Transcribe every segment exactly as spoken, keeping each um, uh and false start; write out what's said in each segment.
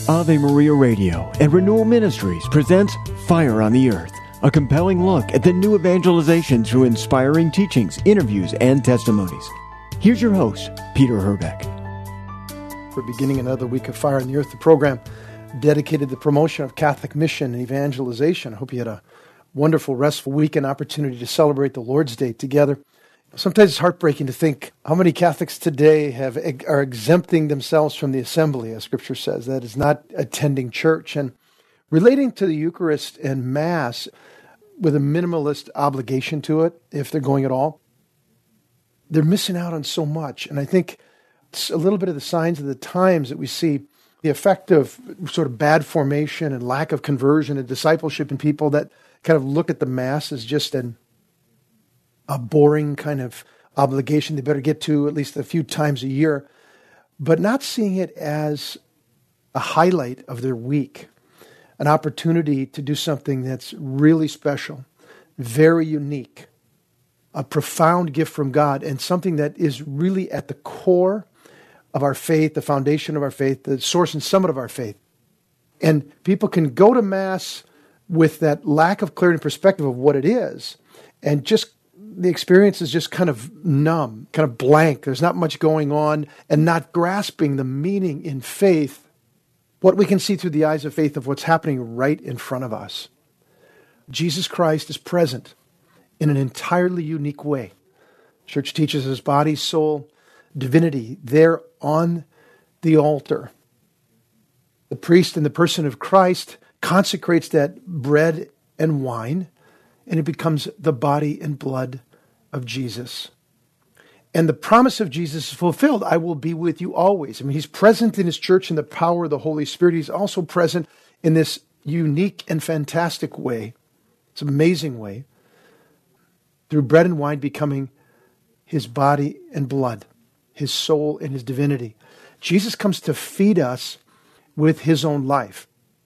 Ave Maria Radio and Renewal Ministries presents Fire on the Earth, a compelling look at the new evangelization through inspiring teachings, interviews, and testimonies. Here's your host, Peter Herbeck. We're beginning another week of Fire on the Earth, the program dedicated to the promotion of Catholic mission and evangelization. I hope you had a wonderful, restful week and opportunity to celebrate the Lord's Day together. Sometimes it's heartbreaking to think how many Catholics today have are exempting themselves from the assembly, as Scripture says. That is not attending church and relating to the Eucharist and Mass with a minimalist obligation to it, if they're going at all. They're missing out on so much. And I think it's a little bit of the signs of the times that we see the effect of sort of bad formation and lack of conversion and discipleship in people that kind of look at the Mass as just an a boring kind of obligation they better get to at least a few times a year, but not seeing it as a highlight of their week, an opportunity to do something that's really special, very unique, a profound gift from God, and something that is really at the core of our faith, the foundation of our faith, the source and summit of our faith. And people can go to Mass with that lack of clarity and perspective of what it is, and just the experience is just kind of numb, kind of blank. There's not much going on, and not grasping the meaning in faith, what we can see through the eyes of faith of what's happening right in front of us. Jesus Christ is present in an entirely unique way. Church teaches his body, soul, divinity there on the altar. The priest in the person of Christ consecrates that bread and wine, and it becomes the body and blood of Jesus. And the promise of Jesus is fulfilled. I will be with you always. I mean, he's present in his church in the power of the Holy Spirit. He's also present in this unique and fantastic way. It's an amazing way. Through bread and wine becoming his body and blood, his soul and his divinity. Jesus comes to feed us with his own life.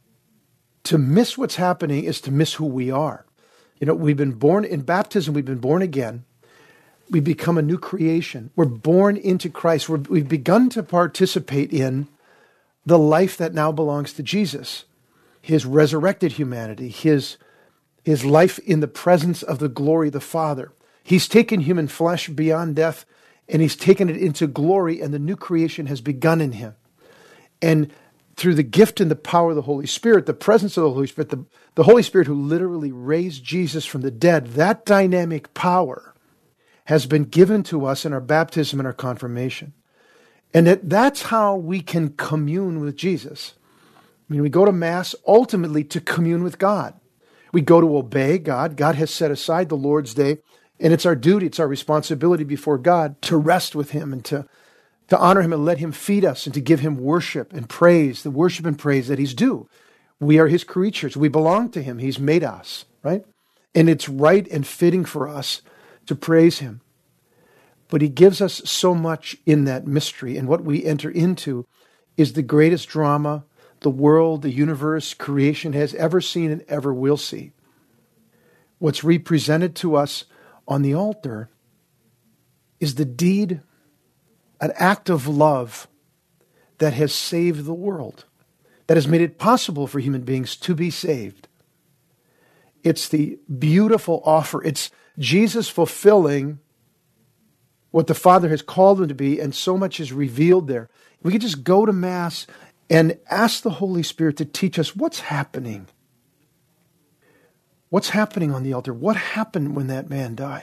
To miss what's happening is to miss who we are. You know, we've been born in baptism, we've been born again. We become a new creation. We're born into Christ. We're, we've begun to participate in the life that now belongs to Jesus, his resurrected humanity, his, his life in the presence of the glory of the Father. He's taken human flesh beyond death, and he's taken it into glory, and the new creation has begun in him. And through the gift and the power of the Holy Spirit, the presence of the Holy Spirit, the, the Holy Spirit who literally raised Jesus from the dead, that dynamic power has been given to us in our baptism and our confirmation. And that, that's how we can commune with Jesus. I mean, we go to Mass ultimately to commune with God. We go to obey God. God has set aside the Lord's Day, and it's our duty, it's our responsibility before God to rest with him and to to honor him and let him feed us and to give him worship and praise, the worship and praise that he's due. We are his creatures. We belong to him. He's made us, right? And it's right and fitting for us to praise him. But he gives us so much in that mystery, and what we enter into is the greatest drama the world, the universe, creation has ever seen and ever will see. What's represented to us on the altar is the deed, an act of love that has saved the world, that has made it possible for human beings to be saved. It's the beautiful offer. It's Jesus fulfilling what the Father has called him to be, and so much is revealed there. We can just go to Mass and ask the Holy Spirit to teach us what's happening. What's happening on the altar? What happened when that man died?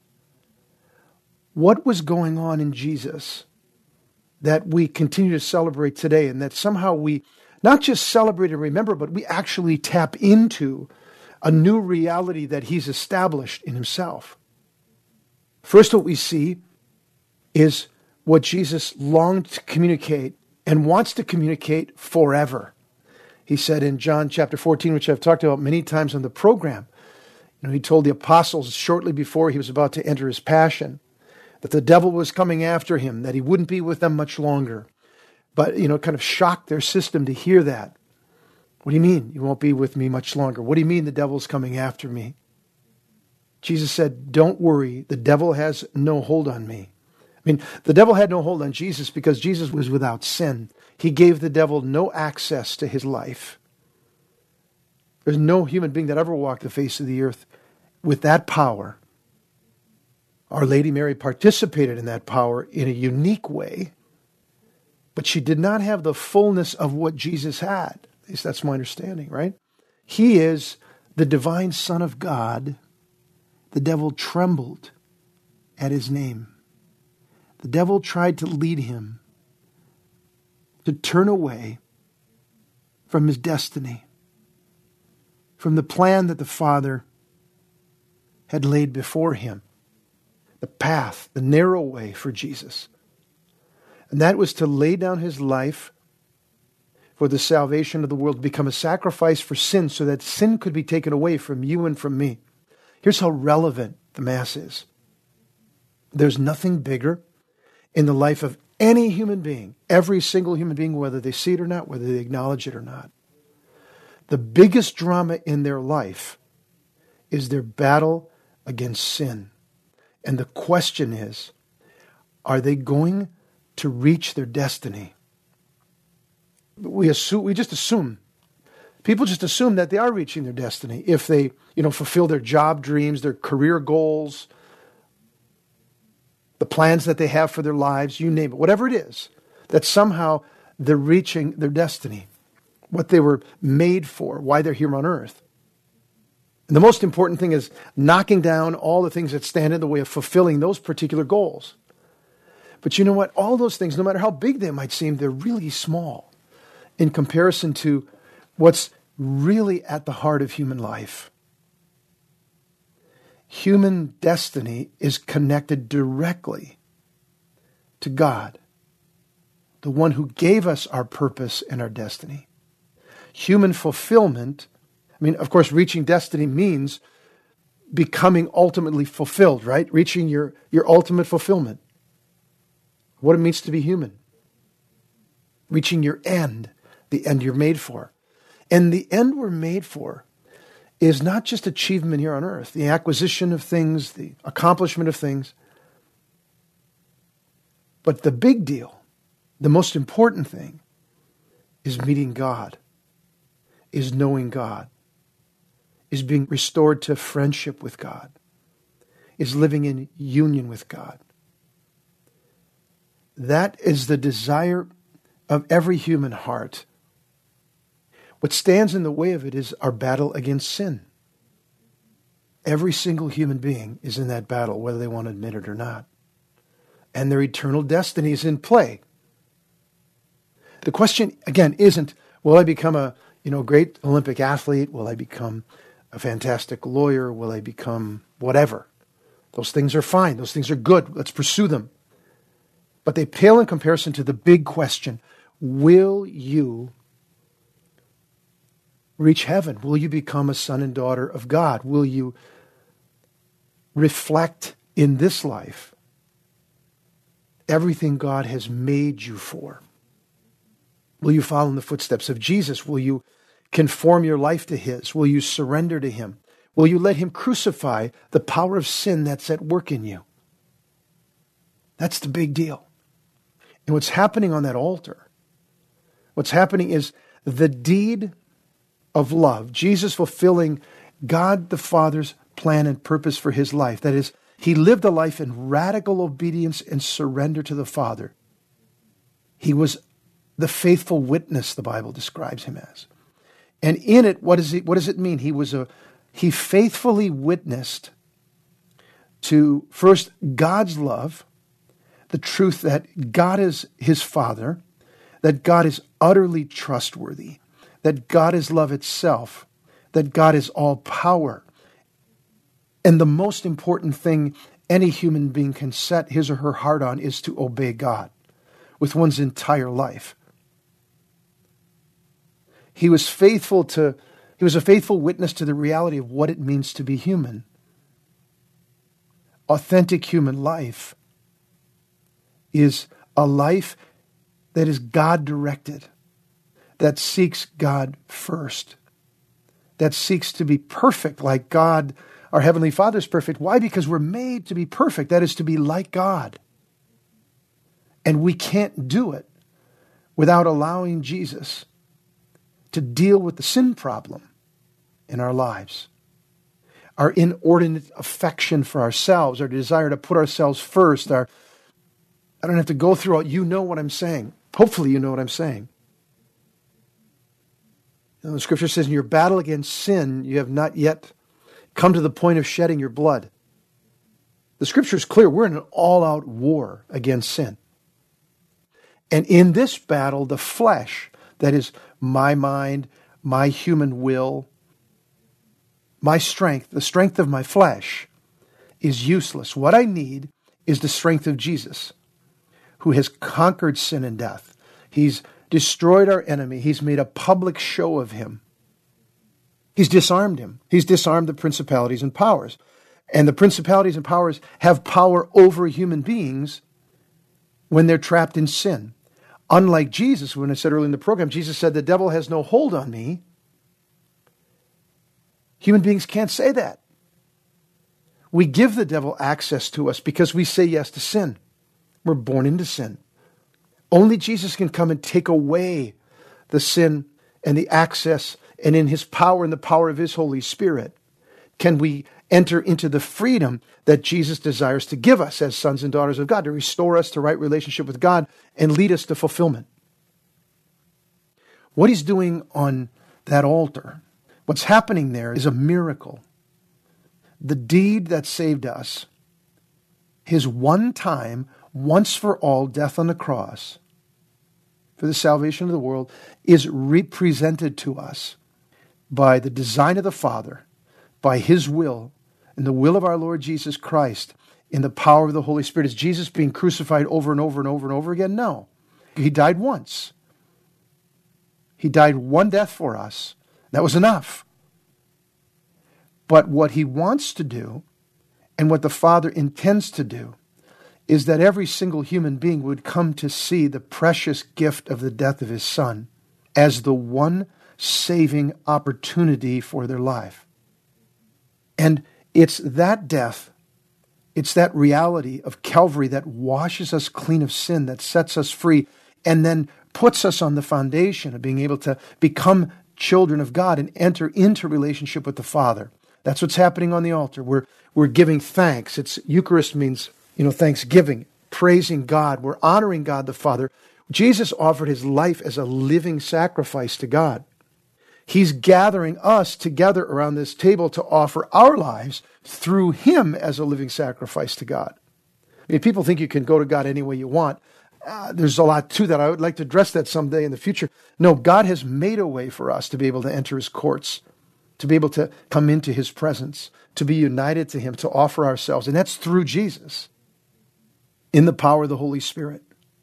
What was going on in Jesus that we continue to celebrate today, and that somehow we not just celebrate and remember, but we actually tap into a new reality that he's established in himself? First, what we see is what Jesus longed to communicate and wants to communicate forever. He said in John chapter fourteen, which I've talked about many times on the program, you know, he told the apostles shortly before he was about to enter his passion that the devil was coming after him, that he wouldn't be with them much longer. But, you know, it kind of shocked their system to hear that. What do you mean you won't be with me much longer? What do you mean the devil's coming after me? Jesus said, don't worry, the devil has no hold on me. I mean, the devil had no hold on Jesus because Jesus was without sin. He gave the devil no access to his life. There's no human being that ever walked the face of the earth with that power. Our Lady Mary participated in that power in a unique way, but she did not have the fullness of what Jesus had. At least that's my understanding, right? He is the divine Son of God. The devil trembled at his name. The devil tried to lead him to turn away from his destiny, from the plan that the Father had laid before him, the path, the narrow way for Jesus. And that was to lay down his life for the salvation of the world, become a sacrifice for sin so that sin could be taken away from you and from me. Here's how relevant the Mass is. There's nothing bigger in the life of any human being, every single human being, whether they see it or not, whether they acknowledge it or not. The biggest drama in their life is their battle against sin. And the question is, are they going to reach their destiny? We assume, we just assume, people just assume that they are reaching their destiny if they, you know, fulfill their job dreams, their career goals, the plans that they have for their lives, you name it, whatever it is, that somehow they're reaching their destiny, what they were made for, why they're here on earth. And the most important thing is knocking down all the things that stand in the way of fulfilling those particular goals. But you know what? All those things, no matter how big they might seem, they're really small in comparison to what's really at the heart of human life. Human destiny is connected directly to God, the one who gave us our purpose and our destiny. Human fulfillment, I mean, of course, reaching destiny means becoming ultimately fulfilled, right? Reaching your, your ultimate fulfillment. What it means to be human. Reaching your end, the end you're made for. And the end we're made for is not just achievement here on earth, the acquisition of things, the accomplishment of things. But the big deal, the most important thing, is meeting God, is knowing God, is being restored to friendship with God, is living in union with God. That is the desire of every human heart. What stands in the way of it is our battle against sin. Every single human being is in that battle, whether they want to admit it or not. And their eternal destiny is in play. The question, again, isn't, will I become a you know great Olympic athlete? Will I become a fantastic lawyer? Will I become whatever? Those things are fine. Those things are good. Let's pursue them. But they pale in comparison to the big question, will you reach heaven? Will you become a son and daughter of God? Will you reflect in this life everything God has made you for? Will you follow in the footsteps of Jesus? Will you conform your life to His? Will you surrender to Him? Will you let Him crucify the power of sin that's at work in you? That's the big deal. And what's happening on that altar, what's happening is the deed of love, Jesus fulfilling God the Father's plan and purpose for His life. That is, He lived a life in radical obedience and surrender to the Father. He was the faithful witness, the Bible describes Him as. And in it, what does it, what does it mean? He was a he faithfully witnessed to, first, God's love, the truth that God is His Father, that God is utterly trustworthy, that God is love itself, that God is all power. And the most important thing any human being can set his or her heart on is to obey God with one's entire life. He was faithful to, he was a faithful witness to the reality of what it means to be human. Authentic human life is a life that is God-directed, that seeks God first, that seeks to be perfect like God, our Heavenly Father, is perfect. Why? Because we're made to be perfect. That is, to be like God. And we can't do it without allowing Jesus to deal with the sin problem in our lives. Our inordinate affection for ourselves, our desire to put ourselves first, our, I don't have to go through all, you know what I'm saying. Hopefully you know what I'm saying. You know, the scripture says, in your battle against sin, you have not yet come to the point of shedding your blood. The scripture is clear. We're in an all-out war against sin. And in this battle, the flesh, that is my mind, my human will, my strength, the strength of my flesh, is useless. What I need is the strength of Jesus, who has conquered sin and death. He's destroyed our enemy. He's made a public show of him. He's disarmed him. He's disarmed the principalities and powers. And the principalities and powers have power over human beings when they're trapped in sin. Unlike Jesus, when I said earlier in the program, Jesus said, the devil has no hold on me. Human beings can't say that. We give the devil access to us because we say yes to sin. We're born into sin. Only Jesus can come and take away the sin and the access, and in his power and the power of his Holy Spirit, can we enter into the freedom that Jesus desires to give us as sons and daughters of God, to restore us to right relationship with God and lead us to fulfillment. What he's doing on that altar, what's happening there is a miracle. The deed that saved us, his one-time, once-for-all death on the cross for the salvation of the world, is represented to us by the design of the Father, by his will, and the will of our Lord Jesus Christ, in the power of the Holy Spirit. Is Jesus being crucified over and over and over and over again? No. He died once. He died one death for us. That was enough. But what he wants to do, and what the Father intends to do, is that every single human being would come to see the precious gift of the death of his Son as the one saving opportunity for their life. And it's that death, it's that reality of Calvary that washes us clean of sin, that sets us free, and then puts us on the foundation of being able to become children of God and enter into relationship with the Father. That's what's happening on the altar. We're, we're giving thanks. It's Eucharist means, you know, thanksgiving, praising God. We're honoring God the Father. Jesus offered his life as a living sacrifice to God. He's gathering us together around this table to offer our lives through him as a living sacrifice to God. I mean, people think you can go to God any way you want. Uh, there's a lot to that. I would like to address that someday in the future. No, God has made a way for us to be able to enter his courts, to be able to come into his presence, to be united to him, to offer ourselves. And that's through Jesus, in the power of the Holy Spirit.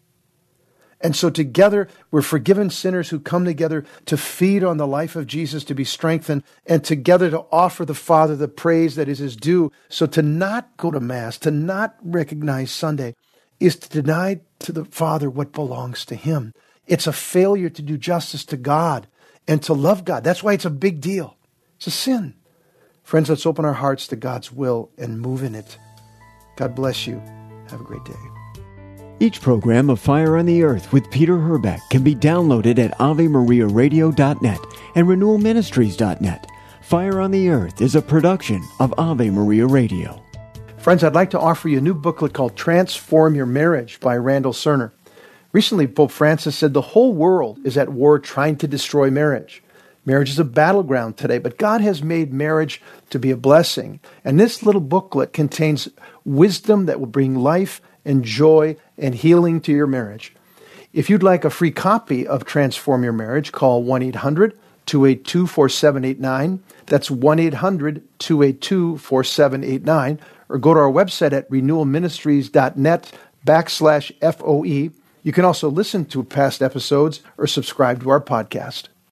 And so together, we're forgiven sinners who come together to feed on the life of Jesus, to be strengthened, and together to offer the Father the praise that is his due. So to not go to Mass, to not recognize Sunday, is to deny to the Father what belongs to him. It's a failure to do justice to God and to love God. That's why it's a big deal. It's a sin. Friends, let's open our hearts to God's will and move in it. God bless you. Have a great day. Each program of Fire on the Earth with Peter Herbeck can be downloaded at ave maria radio dot net and renewal ministries dot net. Fire on the Earth is a production of Ave Maria Radio. Friends, I'd like to offer you a new booklet called Transform Your Marriage by Randall Cerner. Recently, Pope Francis said the whole world is at war trying to destroy marriage. Marriage is a battleground today, but God has made marriage to be a blessing. And this little booklet contains wisdom that will bring life and joy and healing to your marriage. If you'd like a free copy of Transform Your Marriage, call one eight hundred two eight two four seven eight nine. That's one eight hundred two eight two four seven eight nine. Or go to our website at renewal ministries dot net backslash F O E. You can also listen to past episodes or subscribe to our podcast.